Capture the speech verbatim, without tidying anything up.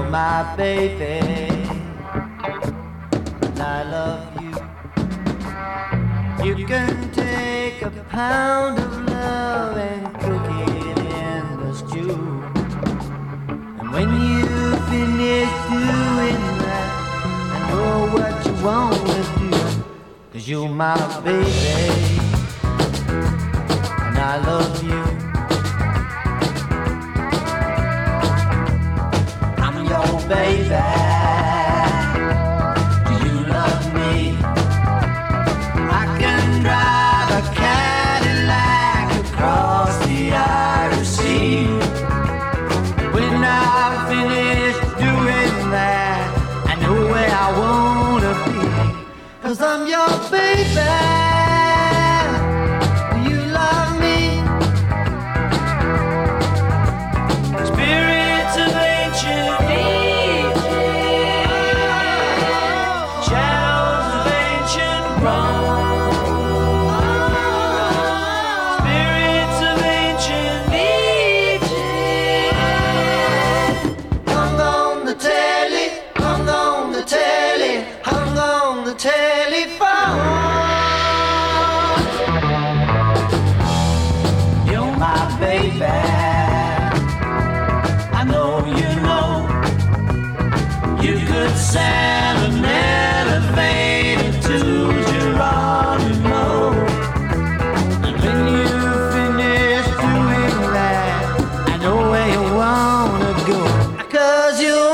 my baby, and I love you. You can take a pound of love and cook it in the stew. And when you finish doing that, I know what you wanna do. Cause you're my baby, and I love you. I'm your baby. Do you love me? I can drive a Cadillac across the Irish Sea. When I finish doing that, I know where I wanna be. Cause I'm your baby. Do you love me? Spirits of ancient Egypt, shadows of ancient Rome. Spirits of ancient Egypt, hung on the telly, hung on the telly, hung on the telephone. You're my baby. I know you know you could sell an elevator to Geronimo. And when you finish doing that, I know where you wanna go. Cause you